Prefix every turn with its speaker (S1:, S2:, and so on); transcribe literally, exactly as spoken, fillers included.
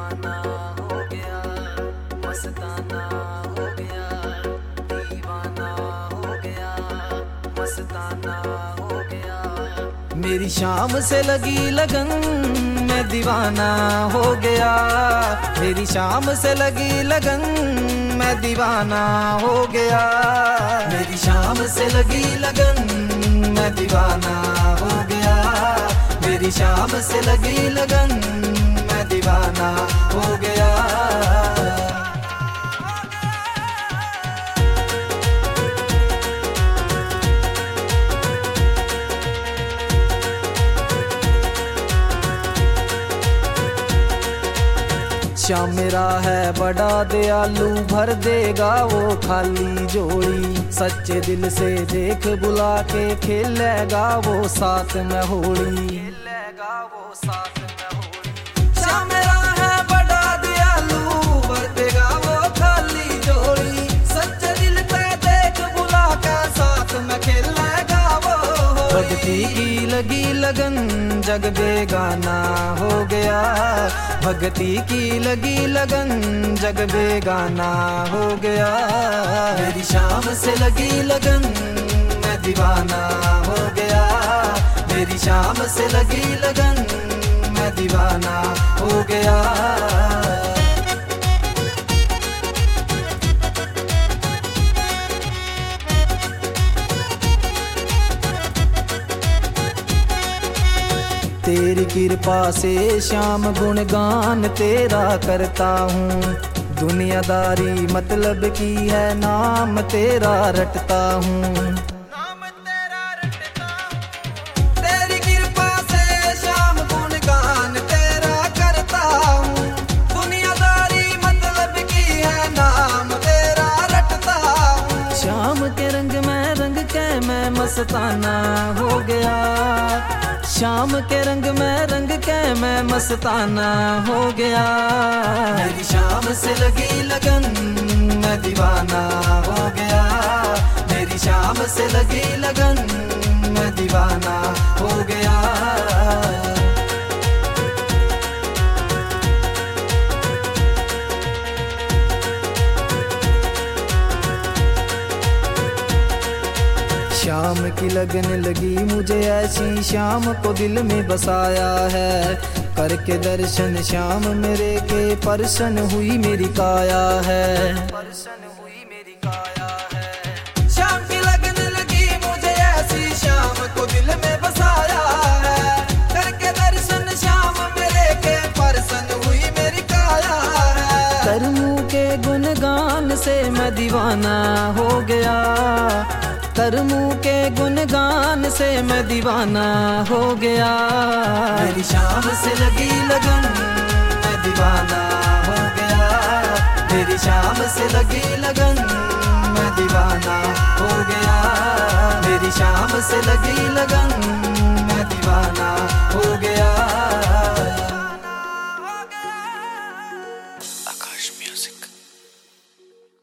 S1: दीवाना हो गया, मस्ताना हो गया, दीवाना हो गया, मस्ताना हो गया। मेरी शाम से लगी लगन मैं दीवाना हो गया, मेरी शाम से लगी लगन मैं दीवाना हो गया, मेरी शाम से लगी लगन मैं दीवाना हो गया, मेरी शाम से लगी लगन मैं दीवाना हो गया। श्याम मेरा है बड़ा दयालु, भर देगा वो खाली झोली, सच्चे दिल से देख बुला के खेलेगा वो साथ में होली, खेलेगा वो साथ में होली। श्याम मेरा है बड़ा दयालु, भर देगा वो खाली झोली, सच्चे दिल से देख बुला के साथ में खेलेगा वो होली। भक्ति की लगी लगन जग बेगाना हो गया, भक्ति की लगी लगन जग बेगाना हो गया, मेरी शाम से लगी लगन मैं दीवाना हो गया, मेरी शाम से लगी लगन मैं दीवाना हो गया। तेरी कृपा से श्याम गुणगान तेरा करता हूँ, दुनियादारी मतलब की है नाम तेरा रटता हूँ, नाम तेरा रटता हूँ। तेरी कृपा से श्याम गुणगान तेरा करता हूँ, दुनियादारी मतलब की है नाम तेरा रटता हूँ। श्याम के रंग में रंग के मैं मस्ताना हो गया, शाम के रंग में रंग के मैं मस्ताना हो गया, मेरी शाम से लगी लगन मैं दीवाना हो गया, मेरी शाम से लगी लगन मैं दीवाना हो गया। शाम की लगन लगी मुझे ऐसी, शाम को दिल में बसाया है, करके दर्शन शाम मेरे के परसन हुई मेरी काया है, परसन हुई मेरी काया है। शाम की लगन लगी मुझे ऐसी, शाम को दिल में बसाया है, करके दर्शन शाम मेरे के परसन हुई मेरी काया है। तरमू के गुणगान से मैं दीवाना हो गया, तरमू के गुणगान से मैं दीवाना हो गया, मेरी शाम से लगी लगन मैं दीवाना हो गया, मेरी शाम से लगी लगन मैं दीवाना हो गया, मेरी शाम से लगी लगन